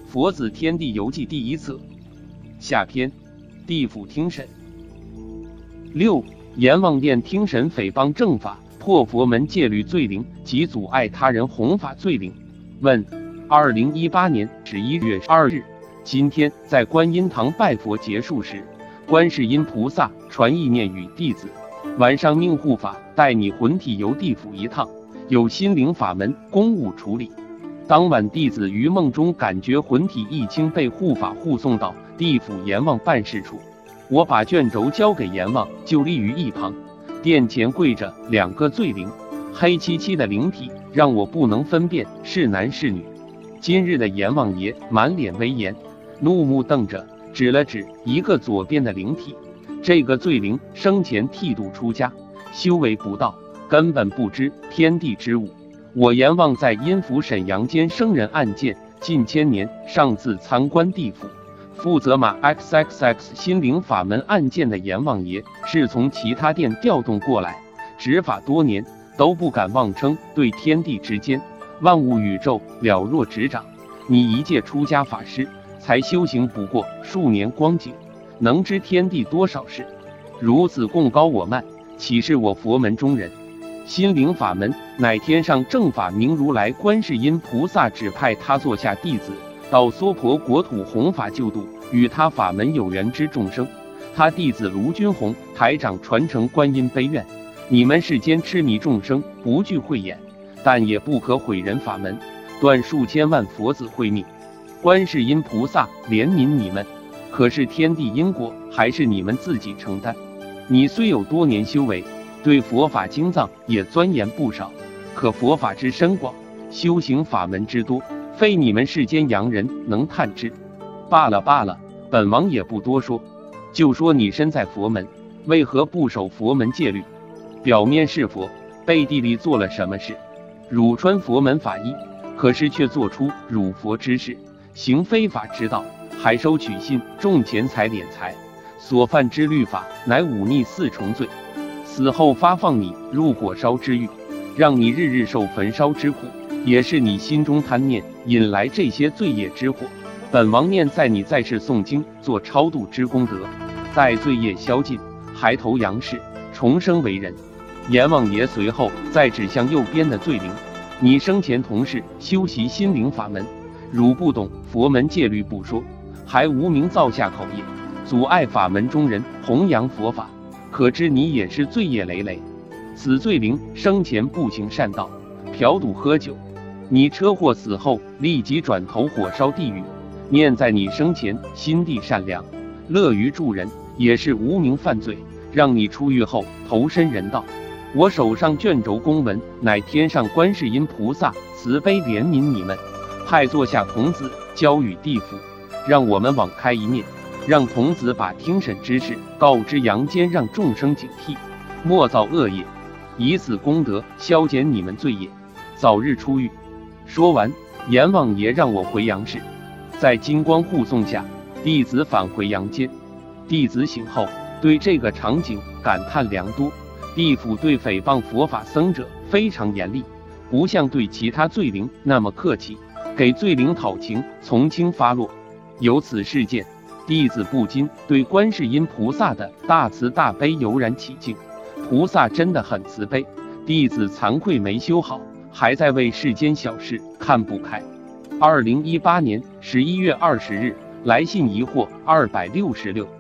佛子天地游记第一册下篇，地府听审。6. 阎王殿听审诽谤正法、破佛门戒律罪灵及阻碍他人弘法罪灵。问：2018年11月2日，今天在观音堂拜佛结束时，观世音菩萨传意念与弟子，晚上命护法带你魂体游地府一趟，有心灵法门公务处理。当晚弟子于梦中感觉魂体一轻，被护法护送到地府阎王办事处。我把卷轴交给阎王，就立于一旁。殿前跪着2个罪灵，黑漆漆的灵体让我不能分辨是男是女。今日的阎王爷满脸威严，怒目瞪着，指了指一个左边的灵体。这个罪灵生前剃度出家，修为不到，根本不知天地之物。我阎王在阴府沈阳间生人案件近千年，上次参观地府，负责马 XXX 心灵法门案件的阎王爷是从其他殿调动过来，执法多年，都不敢妄称对天地之间万物宇宙了若指掌。你一介出家法师，才修行不过数年光景，能知天地多少事？如此贡高我慢，岂是我佛门中人？心灵法门乃天上正法明如来观世音菩萨指派他座下弟子到娑婆国土弘法救度与他法门有缘之众生。他弟子卢军宏台长传承观音悲愿，你们世间痴迷众生不惧慧眼，但也不可毁人法门，断数千万佛子慧命。观世音菩萨怜悯你们，可是天地因果还是你们自己承担。你虽有多年修为，对佛法经藏也钻研不少，可佛法之深广，修行法门之多，非你们世间洋人能探知。罢了，本王也不多说，就说你身在佛门，为何不守佛门戒律？表面是佛，背地里做了什么事？辱穿佛门法衣，可是却做出辱佛之事，行非法之道，还收取信，重钱财敛财，所犯之律法乃忤逆4重罪。死后发放你入火烧之狱，让你日日受焚烧之苦，也是你心中贪念引来这些罪业之祸。本王念在你在世诵经做超度之功德，待罪业消尽，还投阳世，重生为人。阎王爷随后再指向右边的罪灵，你生前同是修习心灵法门，汝不懂佛门戒律不说，还无名造下口业，阻碍法门中人弘扬佛法，可知你也是罪业累累。此罪灵生前不行善道，嫖赌喝酒，你车祸死后立即转头火烧地狱。念在你生前心地善良，乐于助人，也是无名犯罪，让你出狱后投身人道。我手上卷轴公文，乃天上观世音菩萨慈悲怜悯你们，派座下童子交与地府，让我们网开一面，让童子把听审之事告知阳间，让众生警惕，莫造恶业，以此功德消减你们罪业，早日出狱。说完，阎王爷让我回阳世，在金光护送下，弟子返回阳间。弟子醒后，对这个场景感叹良多。地府对诽谤佛法僧者非常严厉，不像对其他罪灵那么客气，给罪灵讨情，从轻发落。由此事件，弟子不禁对观世音菩萨的大慈大悲油然起敬。菩萨真的很慈悲，弟子惭愧没修好，还在为世间小事看不开。2018年11月20日，来信疑惑266。